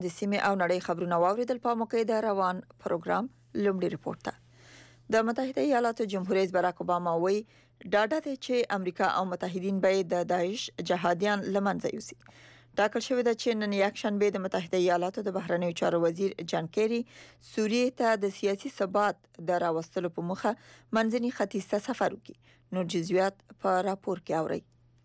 د سیمې او نړۍ خبرونه واوریدل په موقع د روان پروګرام لومړی ریپورت ته. د متحده ایالاتو جمهور رئیس باراک اوباما وایي ډاډه دی چې امریکا او متحدین به د داعش جهادیان لمنځه یوسي. ټاکل شوې ده چې نن یکشنبه د متحده ایالاتو د بهرنیو چارو وزیر جان کیری سوریې ته د سیاسي ثبات د راوستلو په موخه منځني ختیځ ته سفر وکړي. نور جزئیات په راپور کې اورئ.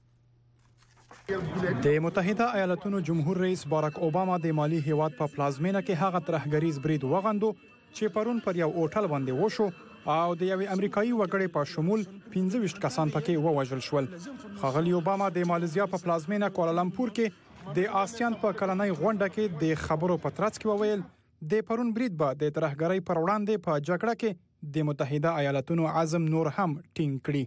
د متحده ایالاتونو جمهور رئیس باراک اوباما د مالی هیواد په پلازمینه کې هغه ترهګریز برید وغندو چې پرون پر یو اوټل باندې وشو او د یوې امریکایي وګړي په شمول 25 کسان پکې ووژل شول. ښاغلي اوباما د ماليزیا په پلازمینه کوالالمپور کې د آسیان په کلنۍ غونډه کې د خبرو په ترڅ کې وویل د پرون برید به د ترهګرۍ پر وړاندې په جګړه کې د متحده ایالاتونو عزم نور هم ټینګ کړي.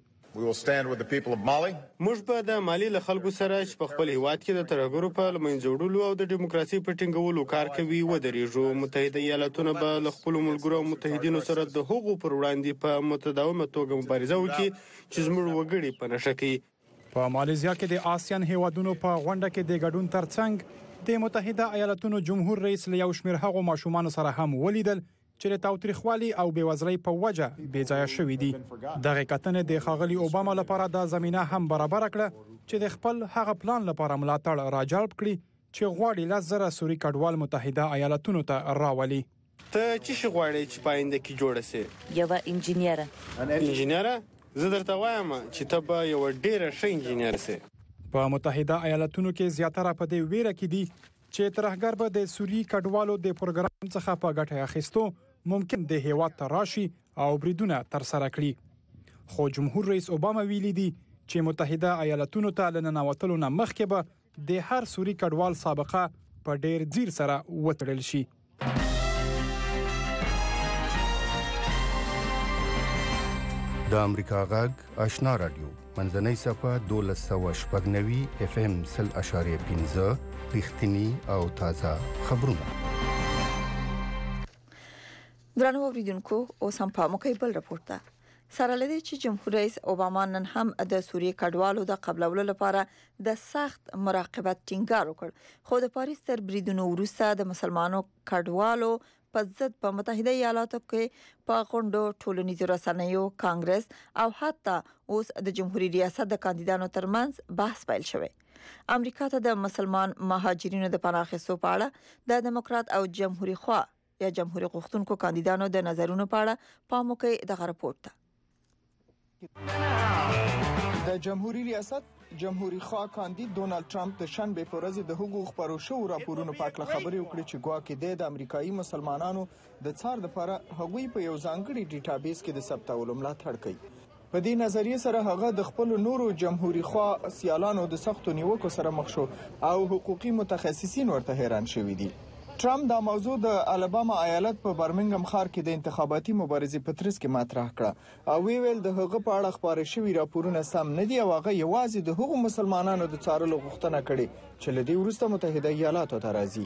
موږ به د مالی له خلکو سره چې په خپل هیواد کې د ترهګرو په لمنځه وړلو او د دیموکراسي په ټینګولو کار کوي ودرېږو. متحده ایالاتونه به له خپلو ملګرو او متحدینو سره د هغو پر وړاندې په متداومه توګه مبارزه وکړي چې زموږ وګړي په نښه کوي. په ماليزیا کې د آسیان هیوادونو په غونډه کې د ګډون ترڅنګ د متحده ایالاتونو جمهور رئیس له یو شمېر هغو ماشومان سره هم ولیدل چې د تاوتریخوالي او بېوزلۍ په وجه بې ځایه شوي دي. دغه کتنې د ښاغلي اوباما لپاره دا زمینه هم برابر کړه چې د خپل هغه پلان لپاره ملاتړ راجلب کړي چې غواړي 10,000 سوري کډوال متحده ایالاتونو ته راولي. ته چې غواړې چې پاینده کې جوړه سي؟ یو انجینیره زه درته وایم چې ته به یو ډېر ښه انجینیر سي. په متحده ایالاتونو کې زیاتره په دې ویره کې دي چې ترهګر به د سوري کډوالو د پروګرام څخه په ګټه اخیستو ممکن د هیواد ته راشي او بریدونه تر سره کړي. خو جمهور رئیس اوباما ویلي دي چې متحده ایالاتونو ته لننوتلو نه مخکې به د هر سوري کډوال سابقه په ډېر ځیر سره وتړل شي. د امریکا غږ آشنا رادیو منځنۍ صفه 1290 FM 0.5 رښتینی او تازه خبرونه. درنو اوریدونکو اوس هم په موقع بل راپورټ ته. سره لدی چې جمهور رئیس اوباما نن هم د سوریې کډوالو د قبلولو لپاره د سخت مراقبت ټینګار وکړ. خو د پاریس تر بریدونو وروسته د مسلمانو کډوالو په ضد په متحده ایالاتو کې په غونډو ټولنیزو رسنیو کانګرس او حتی اوس د جمهوریت ریاست د کاندیدانو ترمنځ بحث پیل شوی. امریکا ته د مسلمان مهاجرینو د پناه اخیستو په اړه د دموکرات او جمهوریت خوا یا جمهوریت غوښتونکو کاندیدانو د نظرونو په اړه په موقع دغه راپورټ ته. د جمهوریت ریاست جمهوریت خوا کاندید ډونالد ټرمپ د شنبه په ورځ د حقوق خبرو شو راپورونو په اړه خبرې وکړې چې ګواکې د امریکایي مسلمانانو د څار لپاره هغوی په یو ځانګړي ډیټابیس کې د ثبتولو ملاتړ کوي. په دې نظریه سره هغه د خپل نورو جمهوریت خوا سیالانو د سختو نیوکو سره مخ شو او حقوقي متخصصین ورته حیران شوي دي. ټرمپ دا موضوع د الاباما ایالت په برمنګم ښار کې د انتخاباتي مبارزې په ترڅ کې مطرح کړه او ویل د هغه په اړه خبرې شوي راپورونه سم نه دي او هغه یوازې د هغو مسلمانانو د څارلو غوښتنه کړې چې له دې وروسته متحده ایالاتو ته راځي.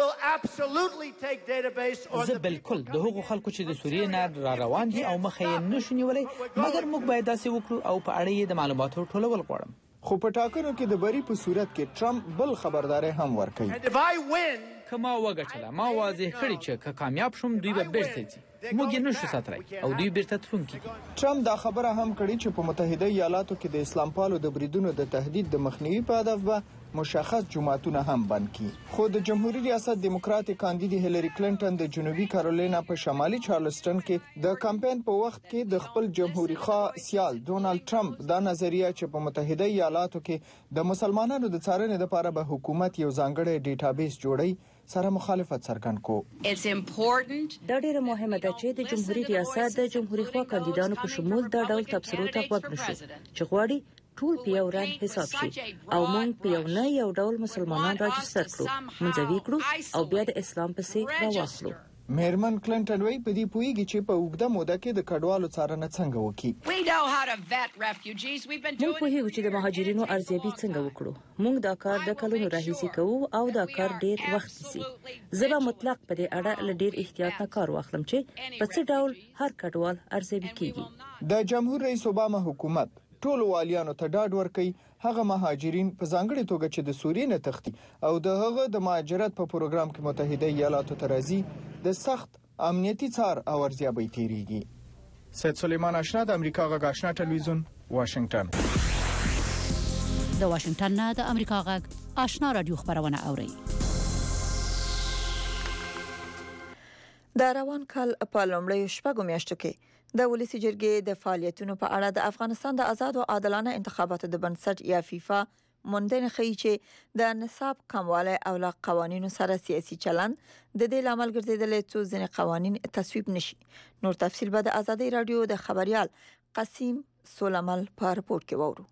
زه بالکل د هغو خلکو چې د سوریې نه را روان دي او مخه یې نشو نیولای، مګر موږ باید داسې وکړو او په اړه یې د معلوماتو ټولول غواړم. خو په ټاکنو کې د بری په صورت کې ټرمپ بل خبرداري هم ورکړي. کما وګټله ما واضح کړی چې که کامیاب شوم دوی به بیرته ځي، موږ یې نشو ساتلی او دوی بیرته تلونکي دي. ټرمپ دا خبره هم کړې چې په متحده ایالاتو کې د اسلام پالو د بریدونو د تهدید د مخنیوي په هدف به مشخص جماعتونه هم بند کړي. خو د جمهوریت ریاست دیموکرات کاندید هیلری کلینټن د جنوبي کارولینا په شمالي چارلسټن کې د کمپاین په وخت کې د خپل جمهوریت خوا سیال ډونالد ټرمپ دا نظریه چې په متحده ایالاتو کې د مسلمانانو د څارنې لپاره به حکومت یو ځانګړی ډیټابیس جوړي سره مخالفت څرګند کو. دا ډیره مهمه ده چې د جمهوریت ریاست د جمهوریت خوا کاندیدانو په شمول دا ډول تبصرو ته غوږ نشو چې غواړي ټول په یو رنګ حساب شي او موږ په یو ډول مسلمانان راجستر کړو، منځوي کړو او بیا د اسلام پسې راوخلو. میرمن کلینټن وی په دې پویږي چې په اوږده موده کې د کډوالو څارنه څنګه وکړي. موږ په هیڅ چې د مهاجرینو ارزیابي څنګه وکړو. موږ دا کار د کلونو راهیسې کوو او دا کار ډیر وخت نیسي. زه به مطلق په دې اړه له ډیر احتیاط نه کار واخلم چې په څه ډول هر کډوال ارزیابي کیږي. د جمهور رئیس اوباما حکومت ټول والیانو ته ډاډ ورکړي هغه مهاجرین په ځانګړي توګه چې د سوریې نه تښتي او د هغه د مهاجرت په پروګرام کې متحده ایالاتو ته راځي د سخت امنیتي څار او ارزیابۍ تیریږي. سید سلیمان آشنا د امریکا غږ آشنا ټلویزیون واشنگټن. د واشنگټن نه د امریکا غږ آشنا رادیو خبرونه اوري. د روان کال په لومړیو شپږو میاشتو کې د ولسی جرګې د فعالیتونو په اړه د افغانستان د آزاد او عادلانه انتخاباتو د بنسټ یا فیفا موندنه ښیي چې د نصاب کموالی او له قوانینو سره سیاسي چلند د دې لامل ګرځیدلی څو ځینې قوانین تصویب نشي. نور تفصیل به د ازادي رادیو د خبريال قاسم سولمل په راپور کې وورو.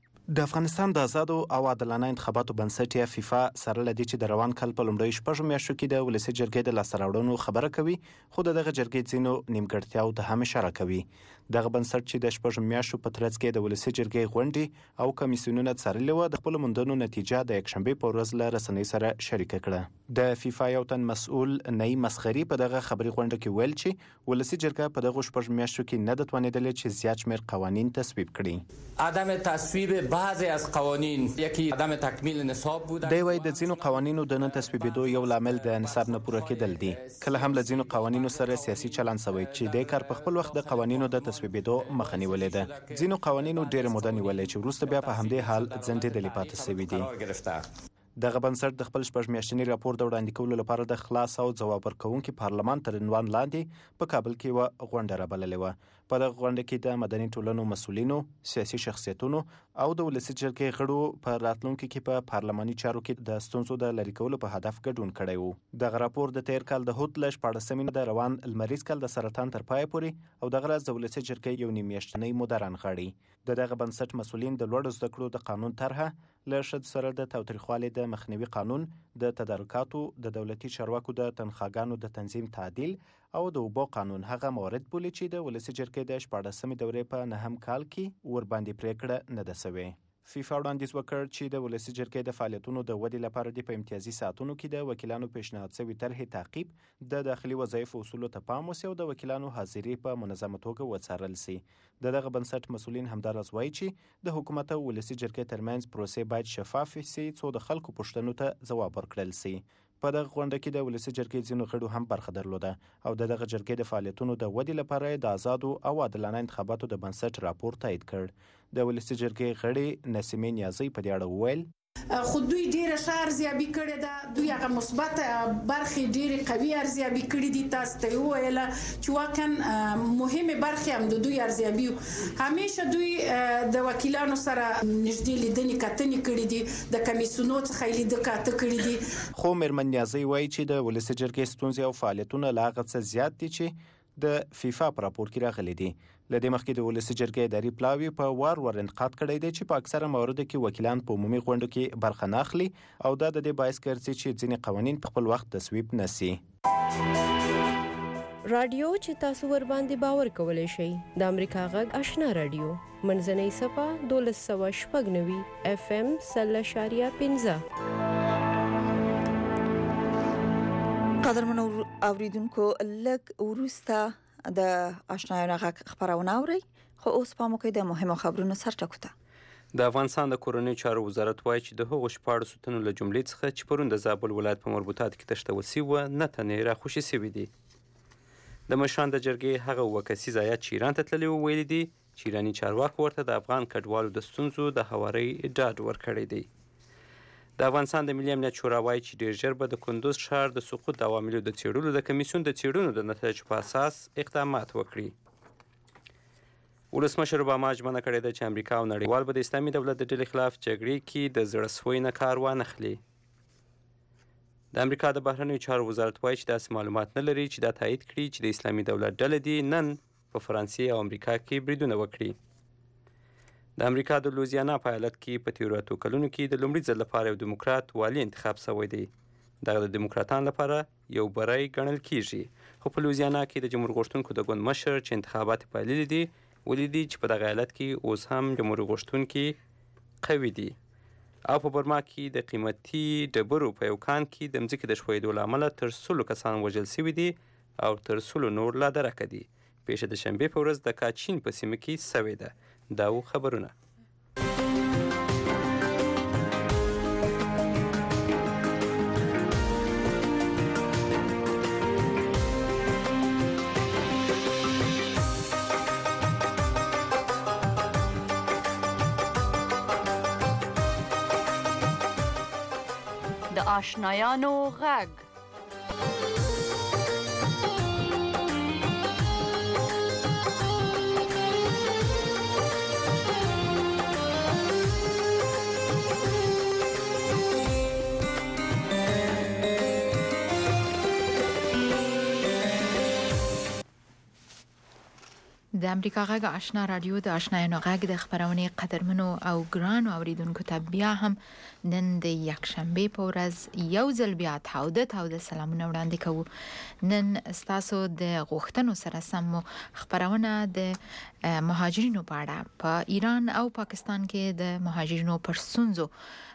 د افغانستان د آزاد او عادلانه انتخاباتو بنسټ یا فیفا سره لدی چې د روان کال په لومړیو شپږو میاشتو کې د ولسی جرګې د لاسته راوړنو خبره کوي، خو دغه جرګې ځینو نیمګړتیاو ته هم اشاره کوي. دغه بنسټ چې د شپږو میاشتو په ترڅ کې د ولسی جرګې غونډې او کمیسیونونه څارلې و، د خپل موندنو نتیجه د یکشنبه په ورځ له رسنۍ سره شریک کړه. د فیفا یو تن مسؤل نئی مسخري په دغه خبري غونډه کې ویل چې ولسی جرګه په دغه شپږو میاشتو کې نه د توانیدل چې زیات شمېر قوانین تصویب کړي. عدم تصویب بعضی از قوانین یکی عدم تکمیل نصاب بود. دی وايي د ځینو قوانینو د نه تصویبېدو یو لامل د نصاب نه پوره کېدل دي. کله هم له ځینو قوانینو سره سیاسي چلند شوی چې د کار په خپل وخت د قوانینو د تصویبېدو مخه نیولې ده. ځینو قوانینو ډېر موده نیولې چې وروسته بیا په همدې حال ځنډېدلې پاتې شوي دي. دغه بنسټ د خپل شپږ میاشتني راپور د وړاندې کولو لپاره د خلاص او ځواب ورکوونکي پارلمان تر عنوان لاندې په کابل کې یوه غونډه رابللې وه. په دغه غونډه کې د مدني ټولنو مسؤلینو، سیاسي شخصیتونو او د ولسی جرګې غړو په راتلونکي کې په پارلماني چارو کې د ستونزو د لرې کولو په هدف ګډون کړی و. دغه راپور د تیر کال د هوت له 14مې د روان لمریز کال د سرطان تر پایه پورې او دغه راز د ولسی جرګې یو نیم میاشتنی موده رانغاړي. دغه بنسټ مسؤلین د لوړو زده کړو د قانون طرحه له ښځو سره د تاوتریخوالي د مخنیوي قانون، د تدارکاتو، د دولتي چارواکو د تنخواګانو د تنظیم تعدیل او د اوبو قانون هغه موارد بولي چې د ولسی جرګې د 14مې دورې په نهم کال کې ورباندې پریکړه نه ده شوې. فیفا وړاندیز وکړ چې د ولسی جرګې د فعالیتونو د ودې لپاره د په امتیازي ساعتونو کې د وکیلانو پیشنهاد شوی طرحې تعقیب، د داخلي وظایفو اصولو ته پام وشي او د وکیلانو حاضري په منظمه توګه وڅارل شي. دغه بنسټ مسؤلین همداراز وایي چې د حکومت او ولسی جرګې ترمنځ پروسې باید شفاف شي څو د خلکو پوښتنو ته ځواب ورکړل شي. په دغه غونډه کې د ولسی جرګې ځینو غړو هم برخه درلوده او دغه جرګې د فعالیتونو د ودې لپاره د آزادو او عادلانه انتخاباتو د بنسټ راپور تایید کړ. د ولسی جرګې غړي نسیمه نیازی په دې اړه وویل خو دوی ډیره ښه ارزیابي کړې ده. دوی هغه مثبت برخې ډیره قوي ارزیابي کړې دي. تاسو ته وویل چې واقعا مهمه برخې هم د دوی ارزیابي همیشه دوی د وکیلانو سره نږدې لیدنې کتنې کړې دي، د کمیسیونو څخه لیدنه کاته کړې دي. خو مېرمن نیازی وایي چې د ولسی جرګې ستونزې او فعالیتونه لا هغه څه زیات دي چې د فیفا په راپور کې راغلي دي. لدې مخکې د ولسی جرګې اداري پلاوی په وار انتقاد کړی دی چې په اکثره مواردو کې وکیلان په عمومي غونډو کې برخه نه اخلي او دا د دې باعث ګرځي چې ځینې قوانین په خپل وخت تصویب نشي. رادیو چې تاسو ور باندې باور کولای شئ د امریکا غږ آشنا رادیو منځنۍ صفه 1290 FM 0.15. قدرمنو اوریدونکو لږ وروسته د آشنا غږ خبرونه اورئ، خو اوس په موږ د مهمو خبرونو سرټکو ته. د افغانستان د کورنیو چارو وزارت وایي چې د هغو 14 تنو له جملې څخه چې پرون د زابل ولایت په مربوطات کې تښتول شوي وه 9 تنې راخوشي شوي دي. د مشران د جرګې هغه 2 کسیز هیات چې ایران ته تللي وو ویلي دي چې ایراني چارواکو ورته د افغان کډوالو د ستونزو د هوارۍ ډاډ ورکړی دی. د افغانستان د ملي امنیت شورا وایي چې ډېر ژر به د کندوز ښار د سقوط د عواملو د څېړلو د کمیسیون د څېړنو د نتایجو په اساس اقدامات وکړي. ولسمشر اوباما ژمنه کړې ده چې امریکا او نړیوال به د اسلامي دولت د ډلې خلاف جګړې کې د زړه سوی نه کار وانخلي. د امریکا د بهرنیو چارو وزارت وایي چې داسې معلومات نه لري چې دا تایید کړي چې د اسلامي دولت ډله دې نن په فرانسې او امریکا کې بریدونه وکړي. د امریکا د لوزیانا په ایالت کې په تیرو 8 کلونو کې د لومړي ځل لپاره یو دیموکرات والي انتخاب شوی دی. دغه د دیموکراتانو لپاره یو بری ګڼل کیږي، خو په لوزیانا کې د جمهور غوښتونکو د ګوند مشر چې انتخابات پایللي دي ولیدي چې په دغه ایالت کې اوس هم جمهور غوښتونکي قوي دي او په برما کې د قیمتي ډبرو په یو کان کې د مځکې د ښویېدو له امله تر 100 کسان وژل شوي دي او تر 100 نور لا درکه دي. پیښه د شنبې په ورځ د کاچین په سیمه کې شوې ده. دا و خبرونه. آشنایانو غږ. د امریکا غږ آشنا رادیو د آشنایانو غږ د خبرونه قدرمنو او ګرانو اوریدونکو ته بیا هم نن د یکشنبه په ورځ یو ځل بیا تاوده سلامونه وړاندې کوو. نن ستاسو د غوښتنو سره سم خبرونه د مهاجرینو په اړه په ایران او پاکستان کې د مهاجرینو پر ستونزو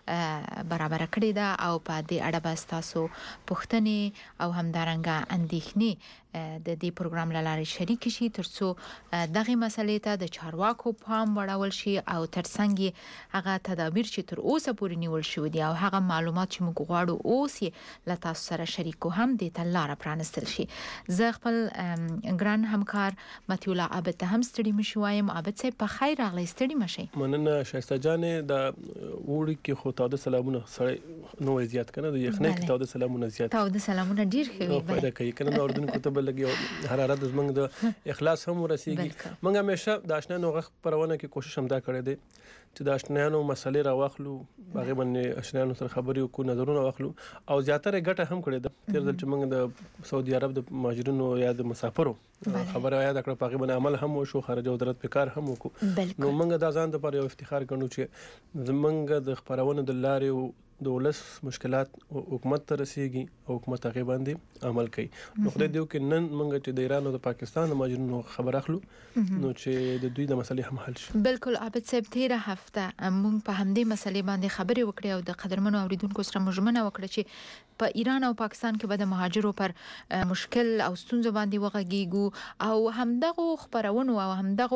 برابر کړی دا او په دې اړه به تاسو پوښتنې او همدارنګه اندېښنې د دې پروګرام لاره شریک شي ترڅو دغه مسلې ته د چارواکو پام وړول شي او ترڅنګ هغه تدابیر چې تر اوسه پورې نیول شوی دي او هغه معلومات چې موږ غواړو اوس یې له تاسو سره شریکو هم د تلاره پرانستل شي. زه خپل ګران همکار متي الله عابد ته هم ستړي مشوایم. عابد صاحب په خیر راغلی. ستړي مشي. مننه شایسته جانې. د وړي کې خو تاوده سلامونه سره نو زیات کنه د یخنۍ کې تاوده سلامونه زیات. تاوده سلامونه ډیر ښه وي. فائدہ کوي کنه اردن کوته لګي حرارت زمنګ د اخلاص هم ورسیږي. موږ همیشه د آشنایانو غږ پرونه کې کوشش هم دا کړې ده چې د آشنایانو مسلې راواخلو هغه باندې آشنایانو سره خبرې وکړو نظرونه واخلو او زیاتره ګټه هم کړې ده. تیر ځل چې موږ د سعودي عرب د مهاجرینو یا د مسافرو خبره یاد کړو په هغه باندې عمل هم وشو خارجه وزارت په کار هم وکړو. نو موږ د ځان لپاره یو افتخار ګڼو چې زمونږ د خبرونو د لارې د ولس مشکلات حکومت ته رسیږي او حکومت هغه باندې عمل کوي. نو خدای دې وکړي نن موږ چې د ایران او د پاکستان د مهاجرینو خبر اخلو نو چې د دوی د مسلې هم حل شي. بالکل. عابد صاحب تیره هفته موږ په همدې مسلې باندې خبرې وکړې او د قدرمنو اوریدونکو سره مجمنه وکړه چې په ایران او پاکستان کې به د مهاجرو پر مشکل او ستونزو باندې وغږیږو او همدغه خبرونه او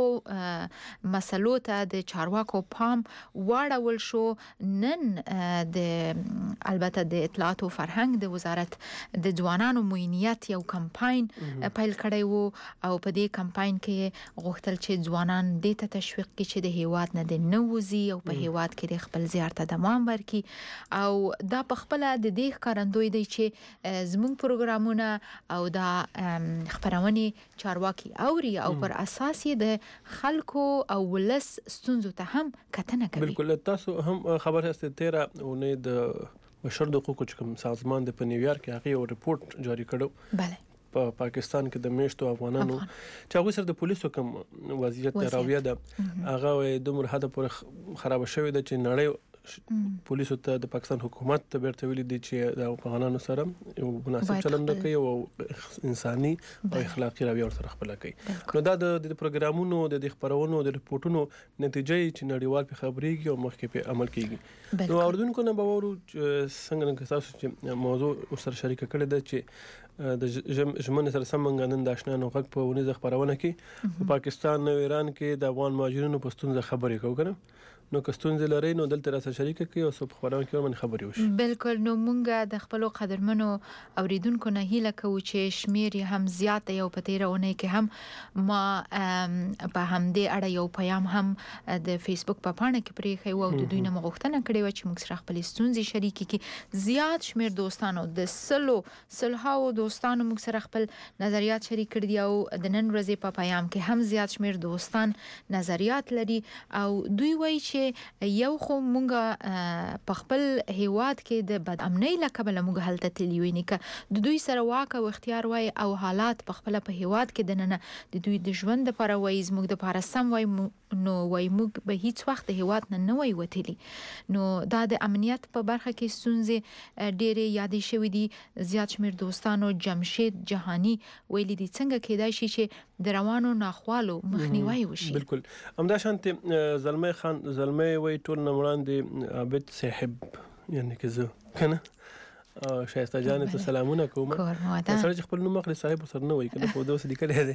همدغه مسلو ته د چارواکو پام واړول شو. نن د البته د اطلاعات او فرهنګ د وزارت د ځوانانو موینیت یو کمپاین پیل کړی وو او په دې کمپاین کې غوښتل چې ځوانان دې ته تشویق کړي چې د هیواد نه د نووزي او په هیواد کې د خپل زیار ته دوام ورکړي او دا په خپل د دې ښکارندوی دی چې زموږ پروګرامونه او دا خبرونه چارواکي اوري او پر اساس د خلکو او ولس ستونزو ته هم کتنه کوي. بالکل. تاسو هم خبر هسته 13 اونۍ د بشر د حقوقو کوم سازمان د په نیویارک کې هغه یو ریپورت جاری کړو. بله. په پاکستان کې د میشتو افغانانو چې هغه سره د پولیسو کوم وضعیت راویه ده هغه د مرحله پر خراب شوی ده چې نړۍ پولیسو ته د پاکستان حکومت ته بیرته ویلي دي چې د افغانانو سره یو مناسب چلند کوي او انساني او اخلاقی رویه سره خپل کوي. نو دا د پروګرامونو د خبرونو د ریپورتونو نتیجې چې نړیوال په خبريږي او مخکې په عمل کیږي. نو اوردونکو نه باور څنګه تاسو چې موضوع سره شریک کړی ده چې د ژمنې سره سمنګ نن د آشنایانو غږ په ونیزه خبرونه کې په پاکستان او ایران کې د افغان مهاجرینو په ستونزه خبرې کوو کنه. نو کستونز لري نو دلته راځه شریک کی او په خبرونه کې ورمن خبري وشي. بالکل. نو مونږه د خپل قدرمنو اوریدونکو نه هیله کوو چې شمیر هم زیات یو په تیرونه کې هم ما په همدې اړه یو پیغام هم د فیسبوک په پاڼه کې پرې خو او د دوی نه مغوښتنه کړې و چې موږ سره خپل ستونزې شریک کی. زیات شمیر دوستانو د سلهاو دوستانو موږ سره خپل نظریات شریک کړي او د نن ورځې په پیغام کې هم زیات شمیر دوستان نظریات لري او دوی وایي چې یو خو مونږه په خپل هیواد کې د بد امنۍ لکه موږ هلته تللی نه ک د دوی سره واک او اختیار وای او حالات په خپل په هیواد کې د نن د دوی د ژوند لپاره وای زموږ د لپاره سم وای نو وای موږ به هیڅ وخت د هیواد نه وای وتلی. نو دا د امنیت په برخه کې ستونزې ډېرې یادې شوې دي. زیات شمیر دوستانو جمشید جهانی ویلي دي څنګه کېدای شي چې د روانو ناخوالو مخنیوي وشي. بالکل. همدا شانته زلمه خان زلمه وای ټول نمران دي عابد صاحب یعنی که زه کنه شایسته جان ته سلامونه کوم. سره چې خپل نوم اخلي صاحب سره نه وای کنه په دوه لیکل دي.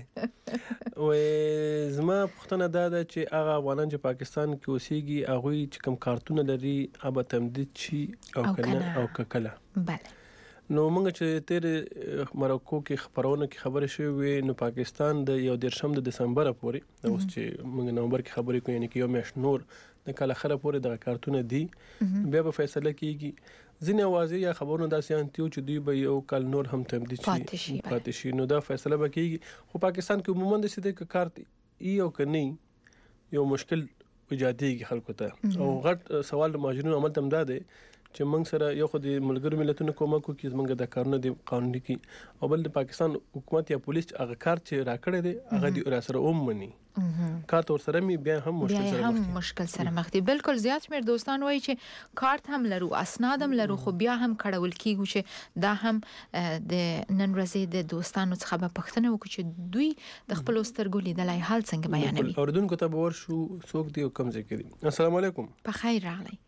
و زما پښتنه دا ده چې هغه افغانان چې پاکستان کې اوسېږي هغه چې کوم کارتونه لري ابا تمدید شي او کنه او کله. بله. نو موږ چې تیر مراکو کې خبرونه کې خبره شوې نو پاکستان د 1 دسمبر پورې اوس چې موږ نومبر کې خبرې کوو یعنی کې یو میاشت نور د کله خره پورې د کارتونه دي بیا به فیصله کیږي ځینې اوازې یا خبرونه داسې انتیو چې دوی به یو کال نور هم تمدید شي پاتې شي نو دا فیصله به کیږي خو پاکستان کې عموما د سیده ک کارت یو کني یو مشکل ایجادېږي خلکو ته او غټ سوال د مهاجرینو عمل تم ده چې موږ سره یو خو د ملګرو ملتونو کومک کوي چې موږ د کارونه د قانوني کی او بل د پاکستان حکومت یا پولیس هغه کار چې راکړی دی هغه د سره مني کارت ور سره می بیا هم مشکل سره مخ دي بالکل زیات شمیر دوستان وایي چې کارت هم لرو اسناد هم لرو خو بیا هم کړهول کیږي چې دا هم د نن ورځې د دوستانو څخه په پښتنه وکړي چې دوی د خپل سترګو لیدلای حال څنګه بیانوي اوردونکو ته به ورشو څوک دی او کوم ځای کې دي السلام علیکم په خیر راغلی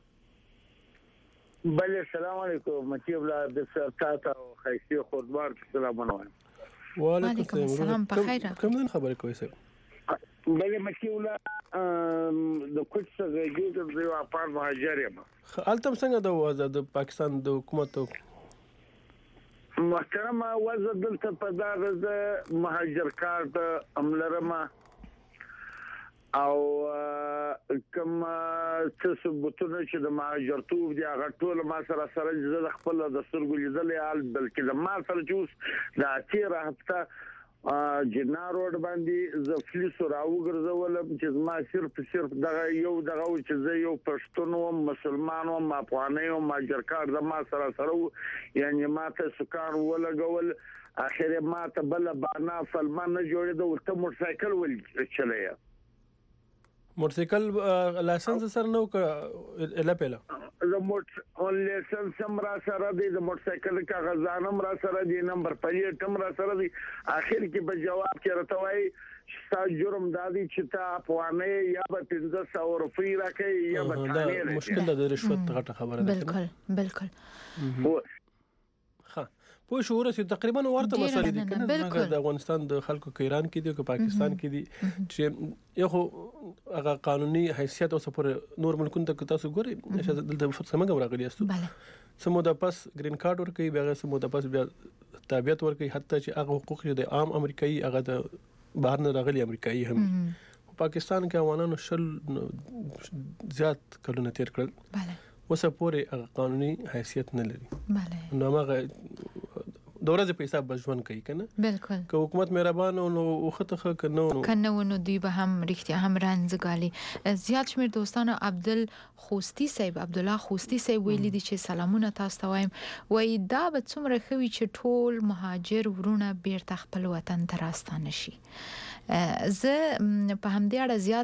بله السلام علیکم مچیب لا د سرتاته او خیسي خوردوار سلامونه وعلیکم السلام په خیر کوم خبره کوي سر بله مچیب لا د کوڅ څخه د یو اپار مهاجر یم التم څنګه د وضع د پاکستان د حکومت محترمه وضع دلته په دغه د مهاجر کارت عملرمه او کوم څه ثبوتونه چې د مهاجرتوب دی هغه ټول ما سره د خپل د سترګو لیدلې حال بلکې د ما سره چې د اخیره هفته جنا روډ باندې ز فلیس راوګرځول چې ما صرف دغه یو چې زه یو پښتون او مسلمان او افغاني او مهاجر کار د ما سره یعنی ما ته سکار ولګول اخر ما ته بل بانا فلمان نه جوړېده ورته موټرسایکل ول چلیا موټرسایکل لایسنس سره نو اله پهلا د موټر لایسنس هم را سره دی د موټرسایکل کاغذان هم را سره دی نمبر پلیټ هم را سره دی اخر کې په جواب کې راته وایي چې جرم دادی چې تا افغاني یا به 1500 روپۍ راکې یا به ثانیه مشکل د رشوت غټه خبره ده بالکل پوه شو ورسې تقریبا ورته مسلې دي کنه د افغانستان د خلکو کې ایران کې دي او پاکستان کې دي چې یو هغه قانوني حیثیت او سفر نور ملکونو ته تاسو ګوري چې دلته څنګه راغلی استو سمو د پاس گرین کارت ورکوي بیا سمو د پاس بیا تابعیت ورکوي حتی چې هغه حقوق د عام امریکایي هغه د بهر نه راغلي امریکایي هم پاکستان کې افغانانو شل زیات کلونه تیر کړل وسه پورې قانوني حیثیت نه لري نو هغه دوره د پیسې بجوان کوي کنه بالکل که حکومت مهربان او وخته کنه نو دوی به هم رښتیا هم رانځګالي زیات شمیر دوستانو عبدالله خوستی صاحب ویلي دي چې سلامونه تاسو ته وایم وای دا به څومره خوي چې ټول مهاجر ورونه بیرته خپل وطن ته راستانه شي زه په همدې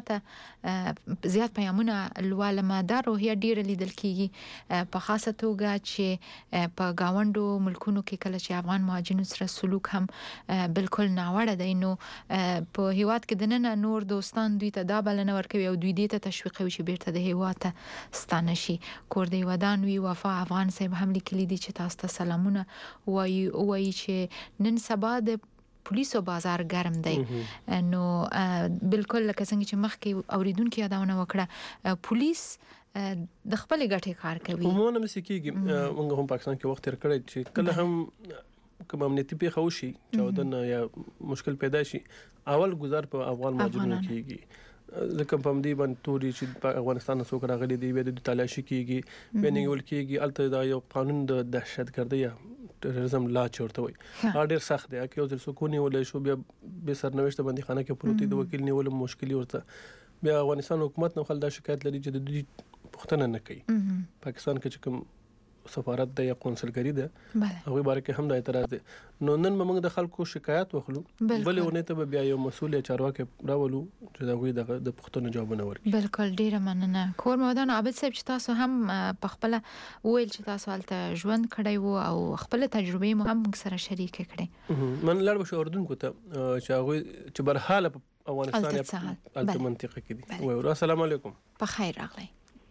اړه زیات پیغامونه لوالمه دا روحیه ډیره لیدل کیږي په خاصه توګه چې په گاونډو ملکونو کې کله چې افغان مهاجرینو سره سلوک هم بالکل ناوړه دی نو په هیواد کې دنه نور دوستان دوی ته دا بلنه ورکوي او دوی دې ته تشویقوي چې بیرته د هیواد ته ستانه شي کور دی ودان وی وفا افغان صاحب هم لیکلي دي چې تاسو ته سلامونه وایي چې نن سبا د پولیسو بازار ګرم دی نو بالکل لکه څنګه چې مخکې اوریدونکو یادونه وکړه پولیس د خپل ګټې کار کوي عموما مسکیږي موږ هم پاکستان کې وخت تیر کړی چې کله هم کوم امنیتي پیښه وشي چاودنه یا مشکل پیدا شي اول گزار په افغان مهاجرینو کیږي ځکه په دې باندې توري چې په افغانستان څخه راغلي دی د تلاشي کیږي بینګول کیږي الته دا یو قانون د دهشتګردي یا ټیرریزم لا چورته وي ډېر سخت دی چې یو ځل سکونی ولې شو بیا به سرنوشت باندې خانه کې پروتي د وکیل نیول مشکل ورته بیا افغانستان حکومت نو خل دا شکایت لري چې د دې پښتنه نه کوي پاکستان کې چې کوم سفارت د یا قونسلګری ده هغه باره کې هم د اعتراض دي نو نن موږ د خلکو شکایت وخلو بلې ونه ته بیا یو مسؤل چارواکي راولو چې دا غوي د پښتون جوابونه ورکړي بالکل ډیره مننه کور مودان عابد صاحب چې تاسو هم په خپل ویل چې تاسو هلته ژوند کړی وو او خپل تجربه مو هم سره شریک کړي من لړ بشو اردوونکو ته چې هغه چې برحاله په افغانستان الته منطقه کې دي وای السلام علیکم په خیر راغلی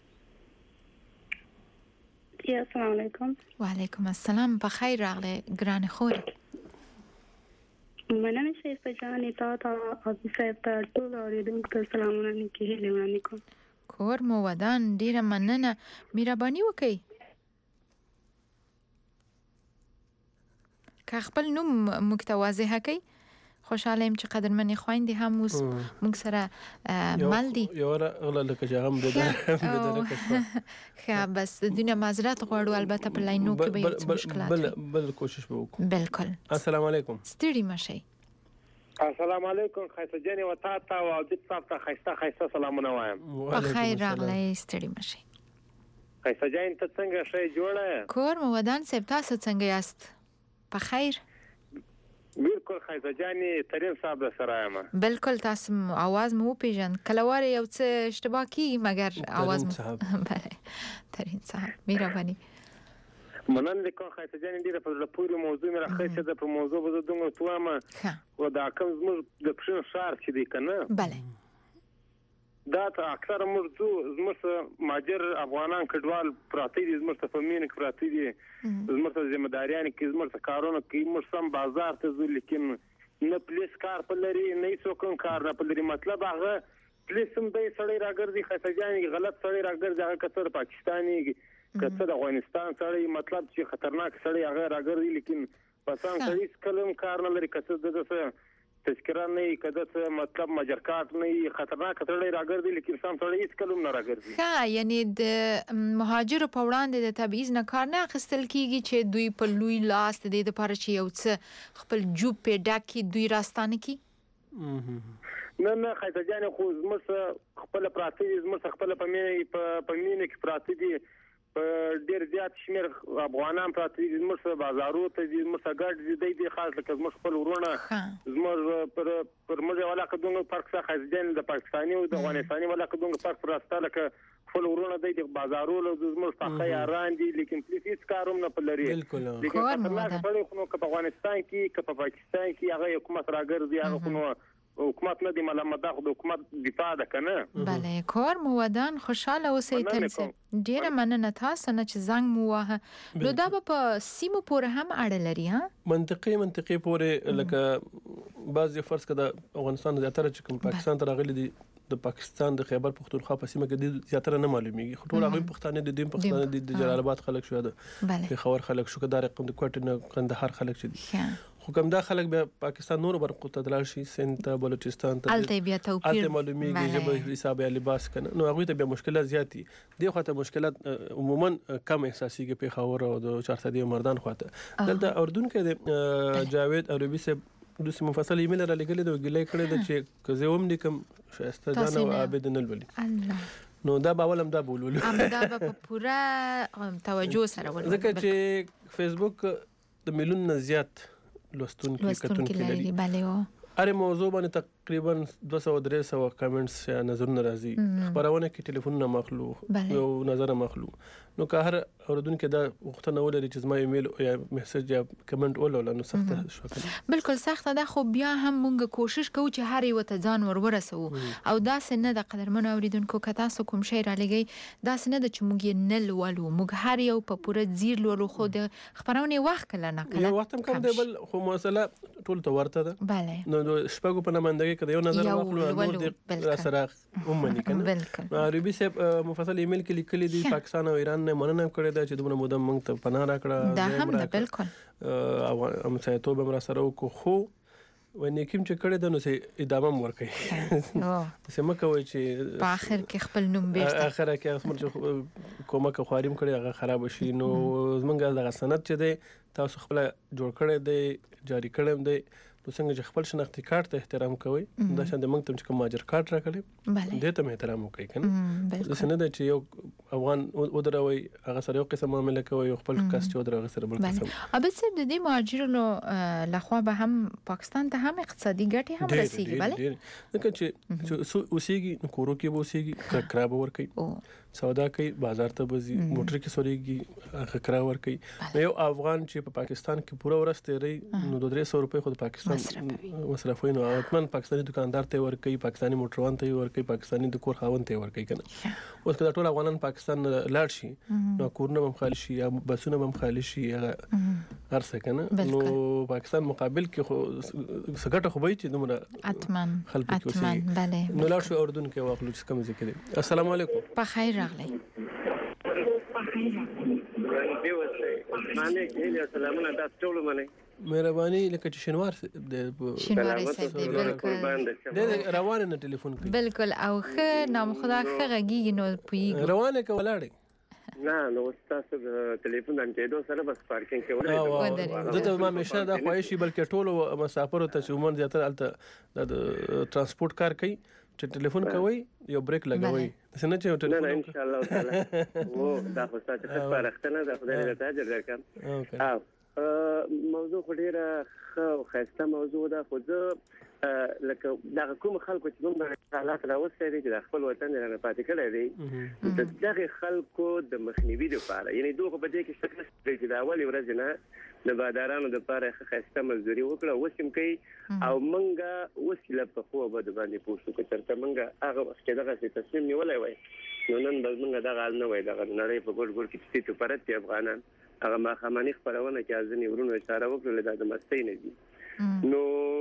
السلام علیکم وعلیکم السلام په خیر راغلی ګران خور مننه شیخ جان تا ابي صاحب ته ټول اوریدونکو ته سلامونه کوي لمنه کوم کور مو ودان ډیره مننه مهرباني وکړئ که خپل نوم متواضع کړئ خوشاله يم چې قدرمنې خويندې هم اوس موږ سره مل دي یو غلا لکه چې هم ښه بس دنیا معذرت غواړو البته په لاینو کې به هیڅ مشکلات بل کوشش وکړو بالکل السلام علیکم ستړي مشي السلام علیکم خیسه جنې وتا تا او د صاحب ته خیسه سلامونه وایم په خیر راغلی ستړي مشي خیسه جان ته څنګه شي جوړه کور مو ودان صاحب تاسو څنګه یاست په خیر بالکل خیسه جانې ترين صاحب سره یم بالکل تاسو आवाज مو پیژن کلواره یو څه اشتباه کی مگر आवाज بله ترين صاحب مهرباني منن لیکو خیسه جان ډیره په پوری موضوع مې راخیسه د په موضوع به دغه توامه و دا کوم زموږ د پښین شهر چې دی کنه bale دا ته اکثر مرزو زموږ ماجر افغانان کډوال پراتی دي زموږ په مين کې پراتی دي زموږ ذمہ داریان کې زموږ کارونه کې موږ سم بازار ته ځو لیکن نه پولیس کار په لري نه څوک کار نه په لري مطلب هغه پولیس هم د سړی راګرځي خیسه جان غلط سړی راګرځي هغه کتر پاکستاني کته د افغانستان سړی مطلب چې خطرناک سړی هغه راګرځي لیکن پسان سړی کلم کار نه لري کته دغه تذکرہ نه کده مطلب مجرکات نه خطرناک سړی راګرځي لیکن سم سړی هیڅ کلم نه راګرځي ها یعنی د مهاجر په وړاندې د تبعیض نه کار نه اخیستل کیږي چې دوی په لوی لاس د لپاره چې یو څه خپل جوب په ډاکي دوی راستانه کی نه خیسه جان خو زموږ خپل پراتی زموږ خپل په مینه کې پراتی دي ډیر زیات شمیر افغانان پراتی دي زموږ بازارو ته دي زموږ ګډ دي د خاص لکه زموږ خپل ورونه زموږ پر موږ ولا کډونګ فرق څخه خزدان د پاکستاني او د افغانستاني ولا کډونګ فرق پرسته لکه خپل ورونه د بازارو له زموږ څخه یاران دي لیکن هیڅ کاروم نه پلري لیکن په افغانستان کې په پاکستان کې هغه حکومت راګرځي هغه حکومت نه دی ملامت ده خو حکومت دفاع ده کنه bale کور مو ودان خوشاله اوسئ تل ډیره مننه تاسو نه چې زنګ مو واه نو دا په سیمو پورې هم اړه لري ها منطقي پورې لکه بعضی فرض کده افغانستان زیاتره چې کوم پاکستان ته راغلي دي د پاکستان د خیبر پختونخوا په سیمه کې د زیاتره نه معلومیږي خو ټول هغه پښتانه د دیم پښتانه د جلال آباد خلک شو د خور خلک شو کدار رقم د کوټ نه قندهار خلک شي خو کوم دا خلک به پاکستان نور برخو ته دلار شي سنت بلوچستان ته الته بیا توپیر الته معلومیږي چې به حساب یا لباس کنه نو هغه ته به مشکلات زیاتی دی خو ته مشکلات عموما کم احساسي کې په خور او د 400 مردان خواته دلته اردن کې جاوید عربي سے دوی مفصل ایمیل را لګل د ګلې کړي د چې کزوم لیکم شایسته جان او عابد نلولي الله نو دا باولم دا بولول دا په پورا توجه سره ول ځکه چې فیسبوک د میلیون نه زیات لوستونکي کتونکي لري اره موضوع باندې تقریبا 200-300 کمنټس یا نظرونه راځي خبرونه کې ټلیفون نه مخلو یو نظر مخلو نو که هر اوردونکو دا وختونه ولري چې زما ایمیل یا میسج یا کمنټ ولول نو سخت شو بالکل سخت ده خو بیا هم مونږ کوشش کوو چې هر یو ته ځان ورسو او دا سن د قدرمن اوریدونکو کتا سو کوم شی را لګي دا سن د چمږ نه لولو مونږ هر یو په پوره زیر لولو خو د خبرونه وخت کله نه کله یو وخت کم دی بل خو مسله ټول ته ورته ده bale نو شپږو په نمائندګۍ کې یو نظر واخلو نور د سره ومني کنه عربي صاحب مفصل ایمیل کې لیکلي دي پاکستان او ایران نه مننه کړی دا چې دومره موده موږ ته پناه راکړه دا هم ده بالکل ام سایتو به مرا سره کو خو ونې کوم چې کړی د نو سه ادامه ورکړي سم کوي چې په اخر کې خپل نوم بیرته اخر کې اسمر کومه خواریم کړی هغه خراب شي نو زمونږ د سند چې دی تاسو خپل جوړ کړی دی جاری کړم دی نو څنګه چې خپل شناختی کارت ته احترام کوي دا شاند موږ ته کوم ماجر کارت راکړي دې ته احترام وکړي کنه د سند چې یو افغان ودروي هغه سره یو قسم معاملې کوي خپل کاست چې ودروي سره بل قسم ابد سر د دې مهاجرو لخوا به هم پاکستان ته هم اقتصادي ګټه هم رسیږي bale ځکه چې اوسېږي کورو کې اوسېږي کرا به ور کوي سودا کوي بازار ته بزي موټر کې سوريږي خکرا ور کوي یو افغان چې په پاکستان کې پوره ورسته لري نو 200 روپے خو د پاکستان مصرفوي نو اتمن پاکستاني دکاندار ته ور کوي پاکستاني موټروان ته ور کوي پاکستاني د کور خاوند ته ور کوي کنه اوس کله ټول افغانان پاکستان لاړ شي نو کورونه هم خالي شي یا بسونه هم خالي شي هر څه کنه نو پاکستان مقابل کې خو سګټه خو به چې دومره اتمن خلک کې bale نو لاړ شو اردن کې واخلو چې کوم ذکر السلام علیکم په خیر راغلی باندې کې سلامونه تاسو ټول باندې مهرباني لکه چې شنوار د روانه نه ټلیفون کوي بالکل او خه نام خدا خه غږی نو پویږي روانه کولاړي نه نو تاسو د ټلیفون باندې دوه سره بس پارکینګ کې ورته دته ما مشه دا خوایشي بلکې ټول مسافرو ته عموما زیاتره الته د ترانسپورت کار کوي چې ټلیفون کوي یو بریک لګوي څنګه چې ټلیفون نه ان شاء الله تعالی وو دا خو تاسو ته پرختنه د خدای له تاجر درکم موضوع ډیره خاصه موضوع ده خو زه لکه دا کوم خلکو چې موږ حالات راوستي دي چې خپل وطن نه پاتې کړی دی د دغه خلکو د مخنیوي لپاره یعنی دوه په دې کې شکل چې دا اولي ورځ نه د بادارانو د لپاره خاصه مزدوري وکړه وسیم کوي او منګه وسیله په خو به د باندې پوښتنه کوي ترته منګه هغه وخت دغه تصمیم نیولای وای نو نن به منګه دغه حال نه وای دغه نړۍ په ګډ ګډ کې چې پرته افغانان هغه ما خماني خبرونه کې ځنی ورونو اشاره وکړه د مستۍ نه دي نو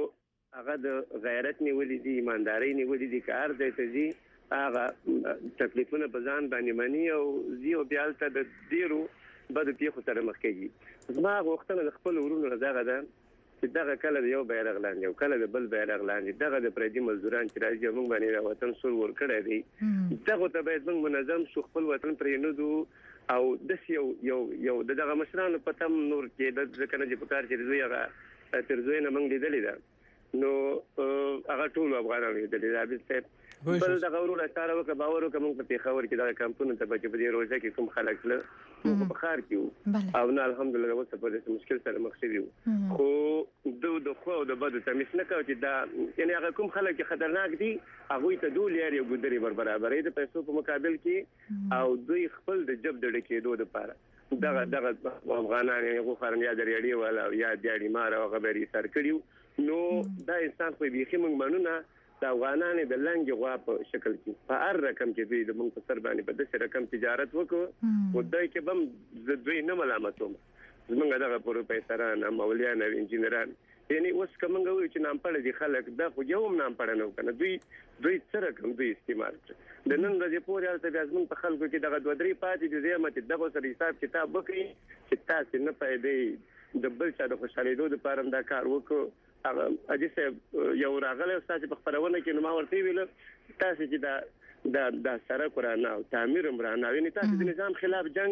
هغه د غیرت نیولې دي ایمانداري نیولې دي کار دی ته دي هغه تکلیفونه په ځان باندې مانی او زیو بیالته د ډیرو بد پیښو سره مخ کېږي زما غوښتنه د خپل ورونو دغه ده چې دغه کله د یو بیرغ لاندې او کله د بل بیرغ لاندې دغه د پردي مزدوران چې راځي موږ باندې د وطن سور ور کړی دی دغه ته باید موږ منظم شو خپل وطن پرې نه دو او د یو دغه مشرانو په تم نور کې د ځکنه چې په کار چې دوی هغه ترځوي نه موږ لیدلې ده نو هغه ټول افغانانو لیدلې ده به بل دغه ورونه سره وکړه باور وکړه موږ په خبر کې دا کمپونه ته بچ په دې روزه کې کوم خلک له موږ په خار کې او نه الحمدلله اوس په دې مشکل سره مخ شوي خو د خو د بده تمیز نه کوي چې دا یعنی هغه کوم خلک چې خطرناک دي هغه ته دوه لري او ګدري برابرې د پیسو په مقابل کې او دوی خپل د جب د ډکېدو لپاره دغه افغانان یو خارن یا درېړي ولا یا دیړي مار او خبري سر کړیو نو دا انسان په بيخي موږ منونه د افغانانو د لنګ غوا په شکل کې په هر رقم کې دوی د موږ په سر باندې په داسې رقم تجارت وکړو او دای کې بم دوی نه ملامتوم زمونږ دغه پروفیسوران مولویان او انجینران یعنی اوس کومه وی چې نام پړ دي خلک دا خو یو نام پړ نه کنه دوی سره کوم دوی استعمال د نن ورځې پورې البته بیا زمونږ په خلکو کې دغه دوه درې پاتې دي زمته دغه سره حساب کتاب وکړي چې تاسو نه پېدې د بل څه د خوشالېدو لپاره دا کار وکړو هغه اجازه یو راغله استاد په خبرونه کې نو ما ورته ویل تاسو چې دا سره قرآن او تعمیر عمران او تاسو د نظام خلاف جنگ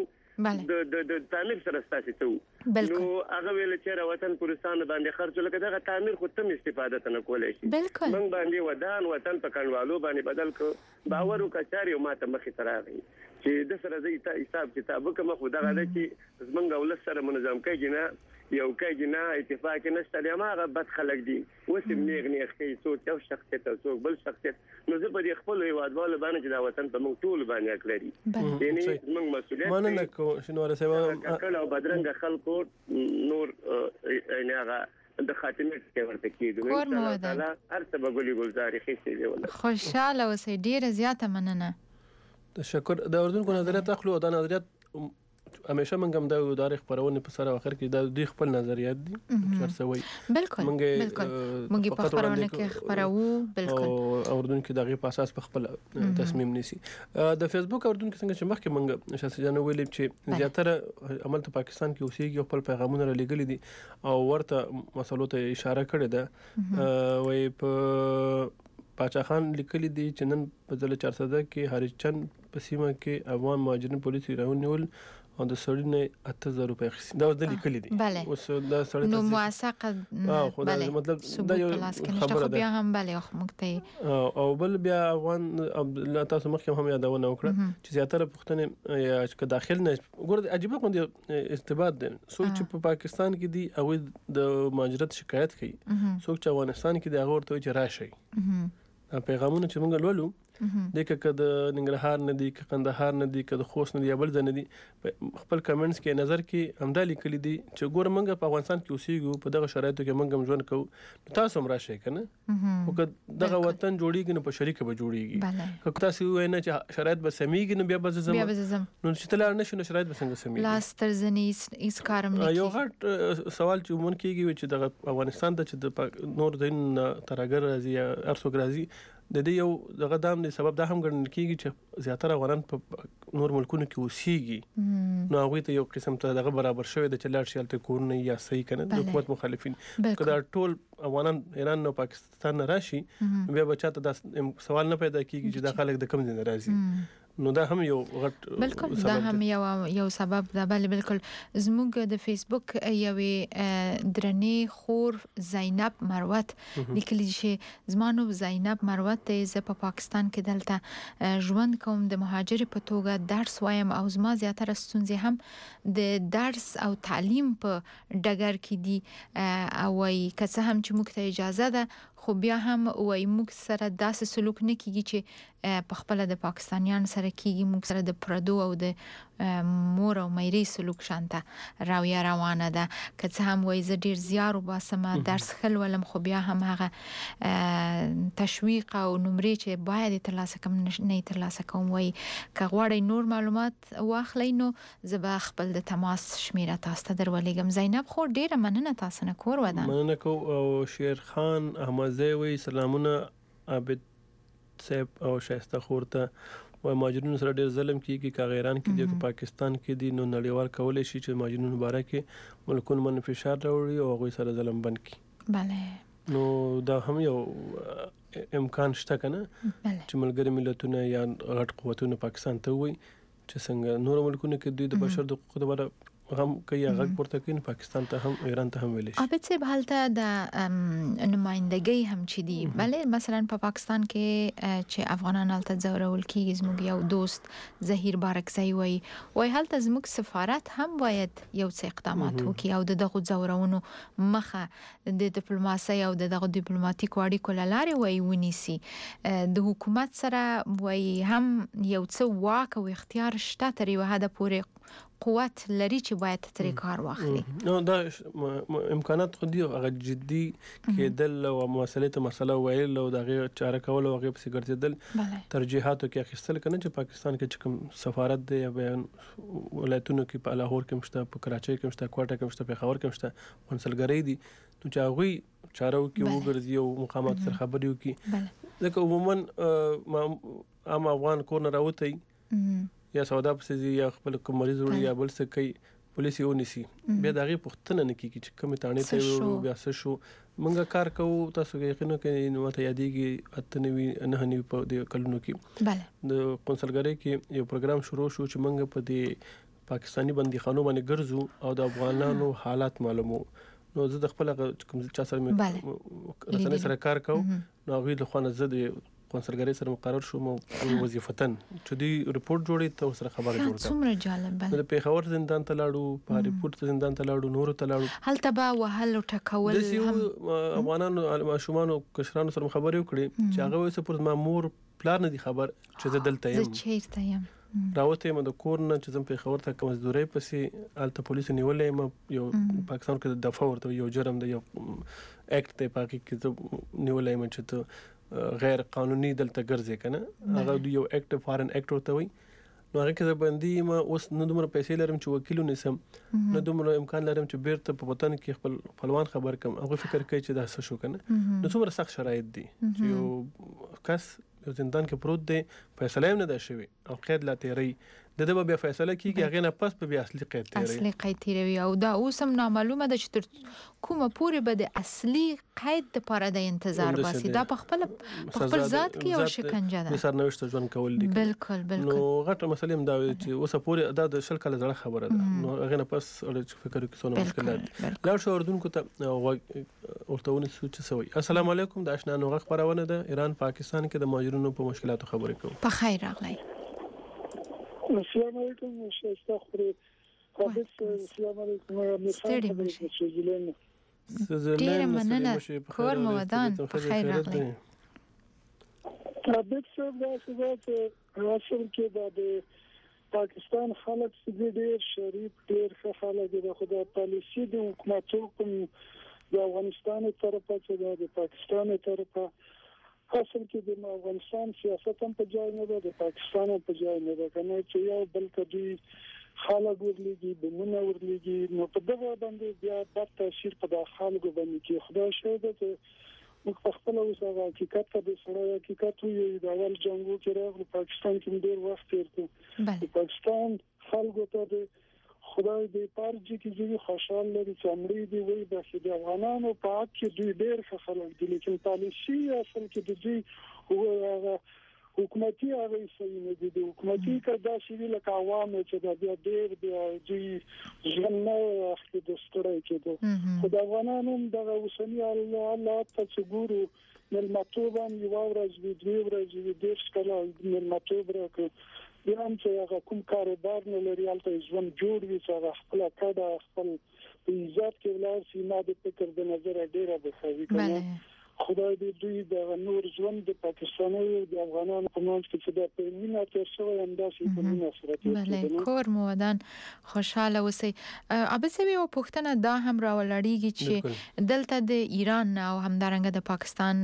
د تعمیر سره تاسو ته نو هغه ویل چې وطن پرستان باندې خرج لکه دغه تعمیر خو تم استفاده نه کولای شي موږ باندې ودان وطن په کنوالو باندې بدل کو باور وکړي او ماته مخې تراغي چې د سره زې حساب کتاب کوم خو دغه چې زمونږ ول سره منظم کېږي نه یو کېږي نه اتفاق نشته د ماغه بد خلک دي وسم نیغ کوي څوک یو شخصیت او څوک بل شخصیت نو زه په خپل هیوادوالو باندې چې دا وطن په موږ ټول باندې اکلري یعنی موږ مسؤلیت مننه کو شنو رسېوا کله بدرنګ خلکو نور نه هغه د خاتمه کې ورته کېږي ان شاء الله تعالی هر څه به ګلي ګلزاري خېسي دی والله خوشاله اوسې ډیره زیاته مننه تشکر د اردن کو نظریات اخلو دا نظریات همیشه موږ هم دا ادارې خبرونه په سره اخر کې دا دوی خپل نظریات دي چرڅوي بالکل موږ په خبرونه کې خبرو بالکل او اردن کې دغه په اساس په خپل تصمیم نیسي د فیسبوک اردن کې څنګه چې مخکې موږ شخصي جن ویل چې زیاتره عمل ته پاکستان کې اوسېږي خپل پیغامونه لګل دي او ورته مسلو ته اشاره کړې ده وای په پاچا خان لیکلي دي چې نن په ځل 400 کې هریچن په سیمه کې افغان مهاجرین پولیس راونیول او د سړی نه 8000 روپۍ اخیستي دا د لیکلي دي اوس دا سړی نو موثقه بله مطلب دا یو خبره ده بیا هم بله مخته او بل بیا افغان الله تاسو مخکې هم یادونه وکړه چې زیاتره پښتنه یا چې داخل نه ګور عجیب کوم استباد دي څوک چې په پاکستان کې دي او د مهاجرت شکایت کوي څوک چې افغانستان کې دی هغه ورته چې راشي پیغامونه چې موږ لولو د کده ننګرهار نه دي کندهار نه دي کده خوست نه دي بل ځنه دي خپل کمنټس کې نظر کې همدا لیکلي دي چې ګور موږ په افغانستان کې اوسېږو په دغه شرایطو کې موږ هم ژوند کوو تاسو هم راشئ کنه او دغه وطن جوړیږي نو په شریکه به جوړیږي تاسو وینئ چې شرایط به سمېږي نو بیا به زم نو چې تلار نشي نو شرایط به څنګه سمېږي لاس ترزنی اس کارم نه یو غټ سوال چې مونږ کېږي چې دغه افغانستان ته چې د نور دین ترګر راځي ارڅوګ راځي د دې یو دغه دام د سبب دا هم ګڼل کیږي چې زیاتره افغانان په نور ملکونو کې اوسېږي نو هغوی ته یو قسم ته دغه برابر شوی د چې لاړ شي هلته کورونه یا صحیح کنه د حکومت مخالفین که دا ټول افغانان ایران او پاکستان نه راشي بیا به چاته دا سوال نه پیدا کیږي چې دا خلک د کوم ځای نه راځي نو دا هم یو غټ بالکل دا هم یو سبب ده بل بالکل زموږ د فیسبوک یوې درنې خور زینب مروت لیکلي چې زمانو زینب مروت ته په پاکستان کې دلته ژوند کوم د مهاجر په توګه درس وایم او زما زیاتره ستونزې هم د درس او تعلیم په ډګر کې دي او وايي که څه هم چې موږ ته اجازه ده خو بیا هم وايي موږ سره داسې سلوک نه کیږي چې په خپل د پاکستانیان سره کیږي موږ سره د پردو او د مور او مېري سلوک شانته راویا روانه ده که څه هم وايي زه ډیر زیار وباسم درس خلولم خو بیا هم هغه تشویق او نمرې چې باید ترلاسه کوم نه ترلاسه کوم وايي که غواړئ نور معلومات واخلئ نو زه به خپل د تماس شمیره تاسو ته درولېږم. زینب خو ډیره مننه تاسو نه کور ودان مننه کو او شیر خان احمدزی وی سلامونه عابد صاحب او شایسته خور ته و ماجرونو سره ډیر ظلم کیږي که ایران کې دی که پاکستان کې دی نو نړیوال کولای شي چې ماجرونو باره کې ملکونو باندې فشار راوړي او هغوی سره ظلم بند کړي. بله نو دا هم یو امکان شته کنه چې ملګری ملتونه یا غټ قوتونه پاکستان ته وي چې څنګه نور ملکونو کې دوی د بشر د حقوقو لپاره هم کوي هغه پورته کوي پاکستان ته هم ایران ته هم ویل شي. البته څه حالته د نمائندګۍ هم چي دي بلې مثلا په پاکستان کې چې افغانان هلته ځورول کیږي زموږ یو دوست زهیر بارکزی وای هلته زموږ سفارت هم باید یو څه اقدامات وکړي او دغه ځورونو مخه د ډیپلوماسي او دغه ډیپلوماټیک اړیکو لاره وای ونیسي. د حکومت سره وای هم یو څه واک او اختیار شته تر یو حد پورې قوت لري چې باید ترې کار واخلي. نو دا امکانات خو دي هغه جدي کېدل او مسله ویل او دغه چاره کول او هغه په ګرځیدل ترجیحاتو کې اخیستل کنه چې پاکستان کې کوم سفارت دی یا ولایتونو کې په لاهور کې مشته په کراچۍ کې مشته کوټه کې مشته په خاور کې مشته قونسلګری دي نو چې هغه چارو کې وګرځي او مقامات سره خبرې وکړي ځکه عموما عام افغان کور نه راوتی یا سودا پسې یا خپل کوم مریض وړي یا بل څه کوي پولیس یې ونیسي بیا دغه پښتنه نه کیږي چې کومه تانې ته ورو بیا څه شو موږ کار کوو تاسو کې یقینو کې نو ته یادېږي اتنوي نه نه په د کلونو کې د قونسلګری کې یو پروګرام شروع شو چې موږ په د پاکستانی بندیخانو باندې ګرځو او د افغانانو حالات معلومو نو زه د خپل کوم چا سره رسنۍ سره کار کوم نو هغه د خوانه زه د قونسلګری سره مقرر شوم وظیفتن چې دی رپورت جوړې ته سره خبره جوړه څومره جالب د پیښور زندان ته لاړو په ریپورت زندان ته لاړو نور ته لاړو هلته به وهل او ټکول هم افغانانو ماشومان او کشرانو سره خبرې وکړي چې هغه وسه پر مامور پلان نه دي خبر چې زه دلته یم زه چیرته یم راوته یم د کور نه چې زم پیښور ته کوم مزدوري پسې الته پولیس نیولې یو پاکستان کې دفعه ورته یو جرم دی یو اکټ ته پاکي کې نیولې یم چې ته غیر قانوني دلته ګرځي کنه هغه یو اکټ فارن اکټ ورته وي نو هغه کې باندې ما اوس نو دومره پیسې لرم چې وکیل ونیسم نو دومره امکان لرم چې بیرته په وطن کې خپل خپلوان خبر کم هغه فکر کوي چې دا څه شو کنه نو څومره سخت شرایط دي چې یو کس یو زندان کې پروت دی فیصله هم نه ده شوی او قید لا تیری دغه بیا فیصله کیږي هغه نه پس به اصلي قید تیری اصلي قید تیری او دا اوس هم نامعلومه ده چې تر کومه پورې به د اصلي قید لپاره د انتظار باسي دا په خپل ذات کې یو شکنجه ده سرنوشت ژوند کول دي بالکل نو غټه مسله هم دا چې اوس پورې دا د شل کله زړه خبره ده نو هغه نه پس فکر کوي څونه مشکلات لا شو اردن کو ته ورتهونه سوچ سوي. السلام علیکم د آشنا نوغه خبرونه ده ایران پاکستان کې د ماجرونو په مشکلاتو خبرې کوي. په خیر راغلی. السلام علیکم شایسته خوري السلام علیکم ستړي مشه ډیر مننه کور مو ودان په خیر راغلی. رابط صاحب دا څه اصل کې د پاکستان خلک چې ډیر شریف ډیر ښه خلک دي خو د پالیسي د حکومتو کوم د افغانستان طرفه چې د پاکستان طرفه اصل کې د افغانستان سیاست هم په ځای نه ده د پاکستان په ځای نه ده کنه چې یو بل کدي خلک ورلېږي د مونږ ورلېږي نو په دغه باندې بیا د تاثیر په داخله باندې کې خدای شاهد ده موږ په خپل اوسه حقیقت ته د سره حقیقت وي د اول جنگو کې راغلو پاکستان کې ډېر وخت تیر کړ پاکستان خلکو ته د خدای دې پارجي کې چې خوشاله لري چې امري دی وي د افغانانو په حق کې دوی ډېر ښه خلک دي لیکن پالیسي اصل کې د دوی حکومتي هغه صحیح نه دي د حکومتي کدا چې لکه عوام چې د بیا ډېر بیا دوی ژوند نه اخلي د ستړي کېدو خو د افغانانو دغه اوسنی الله ته چې ګورو ملمتوب هم یو ورځ وی دوی ورځ وی ډېر ښکلا ملمتوب راکړي بیا هم چې هغه کوم کاروبار نه لري هلته ژوند جوړ وي چې هغه خپل کډه خپل په عزت کې ولاړ شي ما د فکر د نظر ډیره بخوي کنه خدای دې دوی د نور ژوند د پاکستاني او د افغانانو په منځ کې چې د پیمینه تر شوی انداسې په مینه سره بله کور مودان خوشاله اوسئ ابسوي او پښتنه دا هم راولړیږي چې دلته د ایران او همدارنګه د پاکستان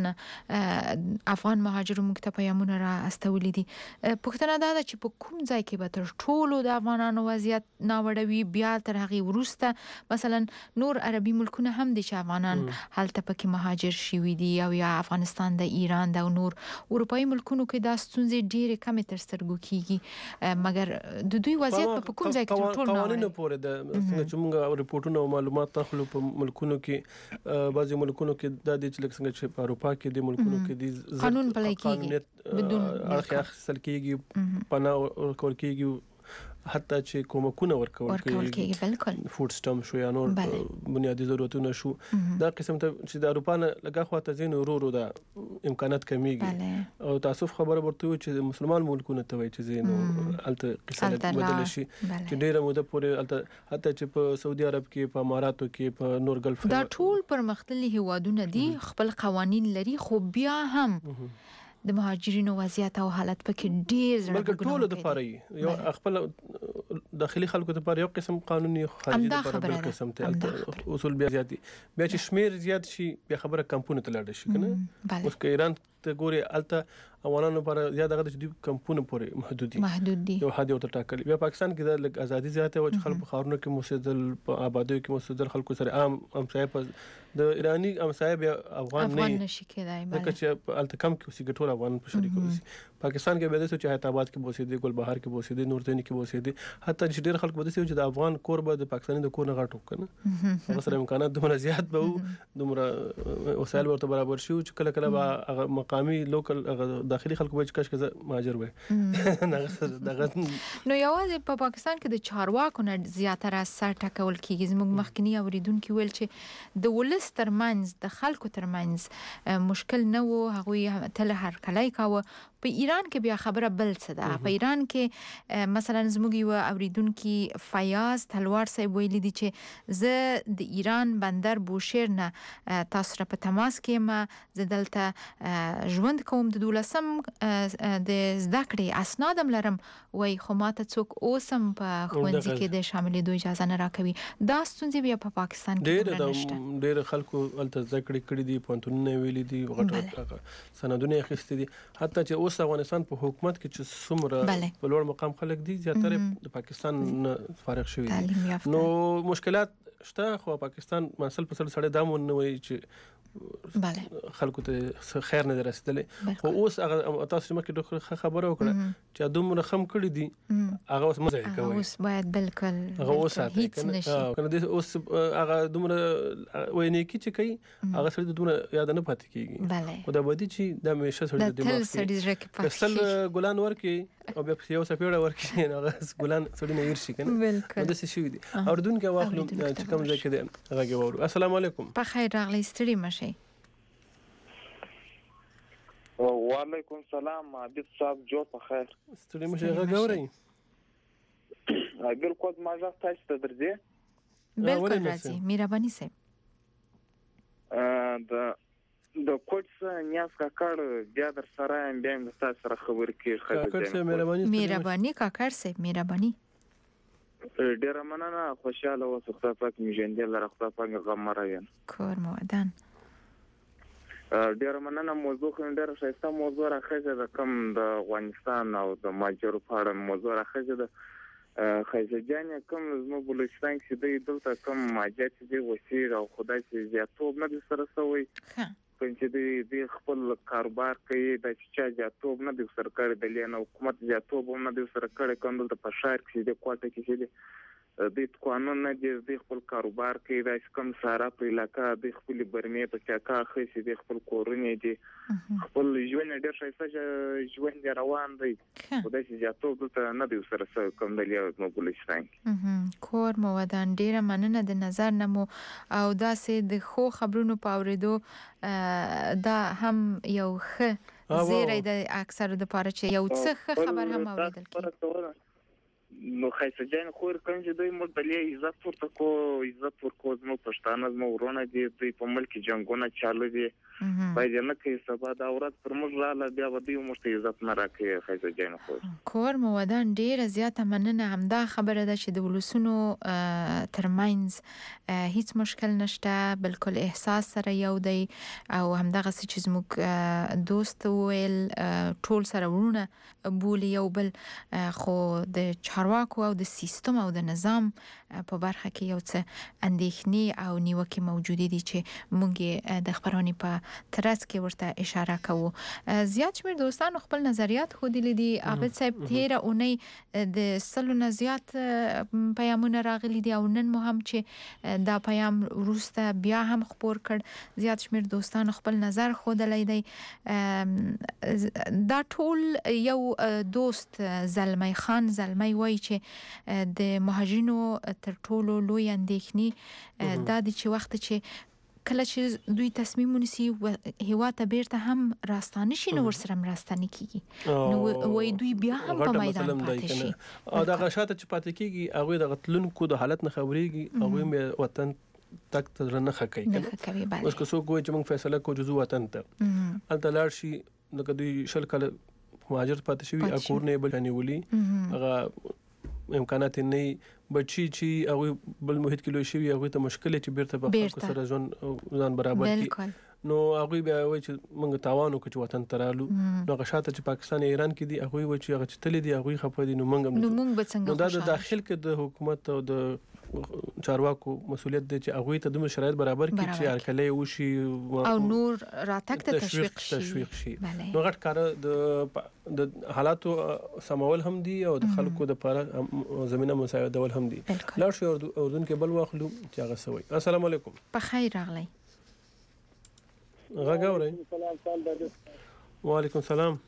افغان مهاجرو مکتب پیامونه را استولې دي پښتنه دا چې په کوم ځای کې به تر ټولو د افغانانو وضعیت ناوړوي بیا تر هغه ورسته مثلا نور عربي ملکونه هم دي چې افغانان هلته پکې مهاجر شوي دي او یا افغانستان د ایران د نور اروپאי ملکونو کې دا ستونزې ډېرې کمې تر سترګو کیږي مګر د دوی وضعیت په کوم ځای کې ټول قوانینو پورې د څنګه چې موږ رپورټونه او معلومات تخلو په ملکونو کې بعضي ملکونو کې د دې چې څنګه چې په اروپا کې د ملکونو کې د قانون پلي کیږي بدون اخیستل کیږي پناه ورکول کیږي حتی چې کومکونه ورکول کېږي بالکل فود سټم شو یا نور بنیادی ضرورتونه شو دا قسم ته چې د اروپا نه لګا خواته زین ورورو دا امکانات کمیږي او تاسو خبره ورته چې مسلمان ملکونه ته وایي چې زین الته قصه بدل شي چې ډیره موده پورې حتی چې په سعودي عرب کې په اماراتو کې په نور ګلف دا ټول پرمختللي هیوادونه دي خپل قوانين لري خو بیا هم د مهاجرینو وضعیت او حالت پکې ډیر زړه بلکې ټول د پاره یو خپل داخلي خلکو ته پاره یو قسم قانوني خارجي لپاره بل قسم ته اصول بیا زیات بیا چې شمیر زیات شي بیا خبره کمپونه ته لاړ شي کنه اوس که ایران ته ګوري الته افغانانو لپاره زیات هغه چې کمپونه پورې محدود دي یو حد یو ته ټاکل بیا پاکستان کې د ازادي زیاته او چې خلکو خارونو کې موسدل په آبادیو کې موسدل خلکو سره عام صاحب د ایرانی صاحب افغان نشي کېدای بلکې چې الته کم کې اوسې ګټور افغان په شریک اوسې پاکستان کې به د چې حیدرآباد کې بوسیدي ګل بهار کې بوسیدي نورتنی کې بوسیدي حتی چې ډېر خلک بده چې د افغان کور به د پاکستاني د کور نه غټو کنه هغه سره امکانات دومره زیات به دومره وسایل ورته برابر شي چې کله کله به مقامي لوکل داخلي خلکو به کاش کزه مهاجر وي نو یوازې په پاکستان کې د چارواکو نه زیاتره سر ټکول کیږي زموږ مخکنی اوریدونکو ویل چې د ولس ترمنځ د خلکو ترمنځ مشکل نه وو هغه تل هر کله کاوه په ایران کې بیا خبره بل څه ده په ایران کې مثلا زموږ یو اوریدونکو فیاض تلوار صاحب ویلي دي چې زه د ایران بندر بوشهر نه تاسو را په تماس کې ما زدلته ژوند کوم د دولسم د زده کړې اسنادم لرم وای خو ماته څوک اوسم په خوندې کې د شاملېدو اجازه نه راکوي دا ستونزې بیا په پاکستان کې ډېر خلکو الته زده کړې دي پونتونه ویلي دي غټ سندونه اخیستي دي حتی چې اوس افغانستان په حکومت کې چې څومره په لوړ مقام خلک دي زیاتره د پاکستان فارغ شوي دي نو مشکلات شته خو پاکستان مسل په سره دامو نه وي چې خلکو ته خیر نه رسیدلې خو اوس هغه تاسو مکه د خبرو وکړه چې دومره خم کړی دي هغه اوس مزه کوي اوس باید بالکل هغه اوس کنه اوس هغه دومره ویني کی چې کوي هغه سره دومره یاد نه پاتې کیږي خو دا بدی چې د همیشه سره د دماغ کسل ګلان ورکی او بیا یو سپیړه ورکی هغه ګلان سړی نه ورشي کنه دا څه شي دي اردن کې واخلو چې کوم ځای کې دی هغه وورو السلام علیکم په خیر راغلی ستړي مشه وعلیکم السلام عابد صاحب جو په خیر ستړي مشه هغه غوري بالکل ما ځه تاسو ته درځي بالکل راځي مهرباني سه د کوټس نیاز کاکړ بیا در سره بیا د تاسو سره خبر کې کاکړ سه مهرباني کاکړ سه مهرباني ډیر مننه خوشاله اوسه خدای پاک میژندې لره خدای پاک غم راوین کور مودان ډیر مننه موضوع ډیر ښایسته موضوع راخېږي د کوم د افغانستان او د ماجرو په اړه موضوع راخېږي د خیزجان کوم زموږ بلوچستان کې د دلته کوم ماجات دي وسیر او خدای چې زیاتوب نه سره سوی پنځه چې د خپل کاروبار کوي د چا جاتوب نه د سرکاري د لین حکومت جاتوب نه د سرکاري کندل ته په شهر کې د کوټه کې چې د قانون نه د خپل کاروبار کوي د کم سارا په علاقې د خپل برمه په چاکا خېسي د خپل کورونه دي خپل ژوند ډېر شایسته ژوند روان دی خو د جاتوب ته نه د سره کوم د لیاو موبلشتاین کور مو ودان ډیره مننه د نظر نمو او دا سه د خو خبرونو پاوریدو دا هم یو ښه زیری د اکثر د پاره چې یو څه خبر هم اوریدل کی نو خیسه جان خور کوم چې دوی مدلې عزت ورکو زمو پښتانه زمو ورونه دي په ملک جنگونه چالو دي باید نه کې سبا دا ورځ پر موږ لاله بیا ودی موږ ته عزت نه راکې خیسه جان کور مو ودان ډیره زیاته مننه همدا خبره ده چې د ولسونو ترمنځ هیڅ مشکل نشته بالکل احساس سره یو دی او همدغه چې زموږ دوست ویل ټول سره ورونه بولی یو بل خو د چارواکو او د سیستم او د نظام په برخه کې یو څه اندېښنې او نیوکې موجودې دي چې موږ د خبرونې په ترڅ کې ورته اشاره کوو. زیات شمېر دوستانو خپل نظریات ښودلي دي. عابد صاحب تیره اونۍ د 100 نه زیات پیامونه راغلي دي او نن مو هم چې دا پیام وروسته بیا هم خپور کړ زیات شمېر دوستانو خپل نظر ښودلی دی. دا ټول یو دوست زلمی خان زلمی وایي چې د مهاجرینو تر ټولو لوی اندېښنې دا دي چې وخت چې کله چې دوی تصمیم ونیسي هیواد ته بیرته هم راستانه شي نو ورسره مرستانه کیږي نو وای دوی بیا هم په میدان پاتې شي او دا غشاته چې پاتې کیږي هغه د غتلونکو د حالت نه خبريږي هغه وطن تک تر نه خکې کنه اوس که څوک وایي چې موږ فیصله کوو جزو وطن ته التلار شي نو دوی شل کله مهاجر پاتې شوی اکور نه بل نیولي هغه امکانات نه بچي چې هغه بل محیط کې لوي شوی هغه ته مشکل چې بیرته په خپل سره ځان برابر کړي نو هغه بیا وایي چې موږ تاوانو کې وطن ترالو نو غشاته چې پاکستان ایران کې دي هغه وایي چې هغه تل دي هغه خپل دي نو موږ به څنګه دا د داخل کې د حکومت او د چارواکو مسولیت دی چې هغه ته د شرایط برابر کړي چې هرکله وشي او نور راتګ ته تشویق شي نو غټ کار د حالاتو سمول هم دي او د خلکو د لپاره زمينه مساعدول هم دي لاړ شو اردن کې بل واخلو چې هغه سوي. السلام علیکم. په خیر راغلی. غاګورئ. وعلیکم السلام.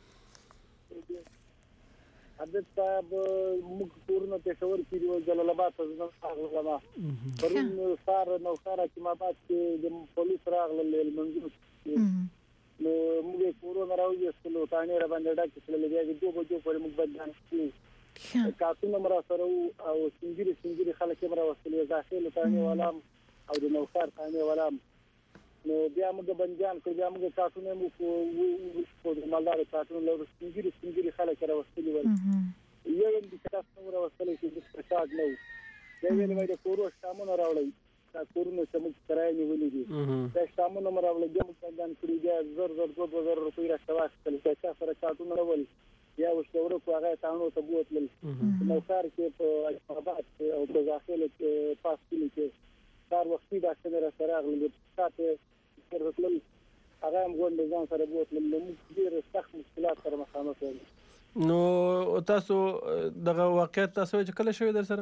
حضرت صاحب موږ کورونه پېښور کې دی جلال آباد ته ځم پرون سار نو سارا چې ما بعد کې د پولیس راغلل منځو نو موږ کورونه راوځي سلو تانه را باندې ډاکټر سره لګي دوه بجو پورې موږ بدن کې کاتو نمبر سره او سنجري خلک مرا وسلې داخله تانه ولام او د نوکار تانه ولام نو بیا موږ بنجان کړ بیا موږ تاسو نه مو په مالدار تاسو له سنجري خلک را وسلې ول یو د تاسو را وسلې چې د فساد نو دا ویل وای د کورو شامونه راوړل دا کورونه چې موږ کرای نیولې دي دا شامونه راوړل بیا موږ بنجان کړی بیا 2000 روپۍ راځواستل چې سره تاسو نه ول یا وشورو کو هغه تاسو ته بوتل نو کار کې په آباد او په داخله کې پاس کې کار وختي دا څنګه سره غلې تاسو ورسول هغه موږ د ځان سره بوتل موږ ډیر سخت مشکلات سره مخامخ یو. نو تاسو دغه واقعیت تاسو چې کله شوی در سره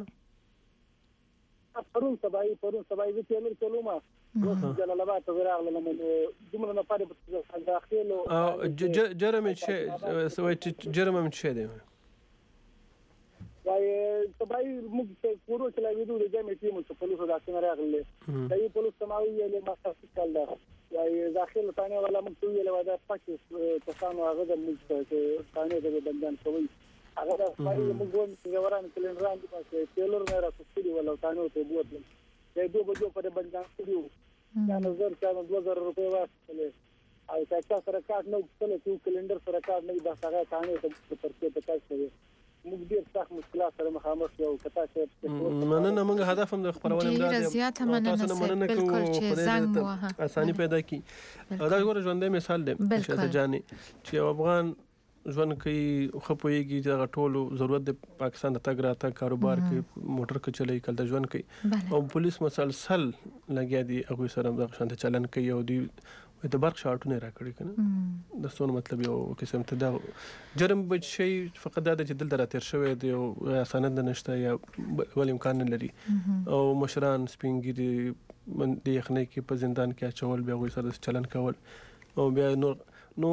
پرون سبای د تیمور کلمه جلال آباد ته راغله دومره نه پاره په داخلو او جرم چې جرم چې دی وای سبای موږ ته کورو چې لاویدو د جامع ټیم څخه پولیسو داسې راغله دای پولیس سماوي له ماسه کال دا وای داخله تانه ولا موږ ته ویل ودا پاتې تاسو هغه د موږ تانه د بندان کوي هغه د پای موږ چې وران کلن ران دي پاتې ټیلر نه راځي ولا تانه ته بوتل دای دوه بجو پر بندان کړیو یا نظر چا 2000 روپۍ واسطه او تاسو سره کارت نو څه کلندر سره کارت نه دا څنګه تانه ته پرته پاتې موږ ډیر سخت مشکلات سره مخامخ یو کتا چې مننه موږ هدف هم د خبرونه ډیر زیات مننه بالکل چې زنګ وه اساني پیدا کی دا ګوره ژوندې مثال دی چې ځاني چې افغان ژوند کوي خپويږي چې ټولو ضرورت د پاکستان ته تګ کاروبار کې موټر کې چلای کله ژوند کوي او پولیس مسلسل لګیا دي هغه سره د شانت چلن کوي او دی د برق شارټونه راکړي کنه د څون مطلب یو قسم ته دا جرم به شي فقط دا چې دلته راتیر شوی دی او سند نشته یا ول امکان نه لري او مشران سپینګری من د یخنۍ کې په زندان کې اچول بیا غوي سره چلن کول او بیا نو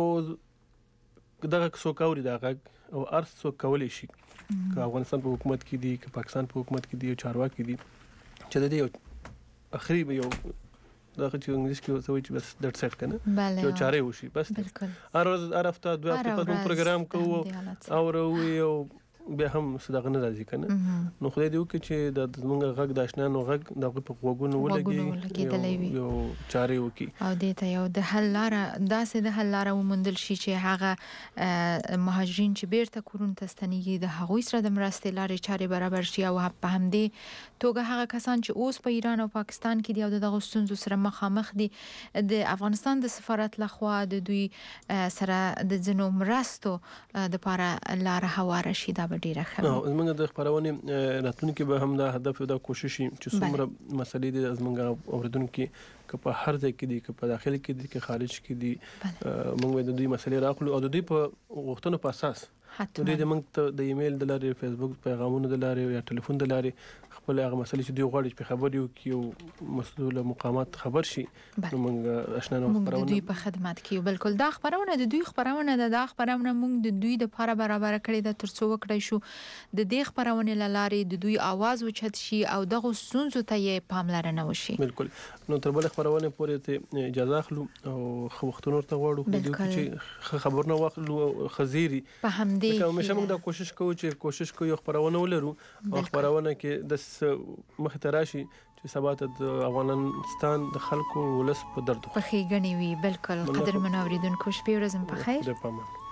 دغه څوک اوري دغه او ارث څوک کولی شي که افغانستان په حکومت کې دي که پاکستان په حکومت کې دي او چارواکي دي چې د دې اخري یو دغه چې انګلیش کې څه وایي چې بس دټ سیټ کنه یو چاره وشي بس هر ورځ هر هفته دوه هفته په پروګرام کوو او یو بیا هم صدقه نه راځي کنه نو خدای دې وکړي چې د زمونږ غږ د آشنانو غږ دغه په غوږونو ولګي یو چاره وکړي او دې ته یو د حل لاره داسې د حل لاره وموندل شي چې هغه مهاجرین چې بیرته کورونو ته ستنېږي د هغوی سره د مرستې لارې چارې برابر شي او په همدې توګه هغه کسان چې اوس په ایران او پاکستان کې دي او دغه ستونزو سره مخامخ دي د افغانستان د سفارت لخوا د دوی سره د ځینو مرستو د لپاره لاره هواره شي دا ډیره ښه زمونږ د خبرونه راتلونکي به هم دا هدف او دا کوشش چې څومره مسلې دي زمونږ اوریدونکو که په هر ځای کې دي که په داخل کې دي که خارج کې دي موږ د دوی مسلې راخلو او د دوی په غوښتنو په اساس دوی د موږ د ایمیل د لارې فیسبوک پیغامونو د لارې یا ټلیفون د لارې خپل هغه مسلې چې دوی غواړي په خبري او کې مسؤل مقامات خبر شي نو موږ آشنانو خبرونه دوی په خدمت کې بالکل دا خبرونه د دوی خبرونه د خبرونه موږ د دوی د لپاره برابر کړی د ترڅو وکړای شو د دې خبرونه لارې د دوی आवाज وچت شي او دغه ستونزو ته یې پاملرنه وشي بالکل نو تر بل خبرونه پورې ته اجازه اخلو او وختونو ته غواړو چې خبرونه واخلو خزيري په همدې کوم موږ دا کوشش کوو خبرونه ولرو او خبرونه کې د مخ ته راشي چې سبا ته د افغانستان د خلکو ولس په درد په ښېګڼې وي بالکل قدر منوریدونکو شپې ورځ په خیر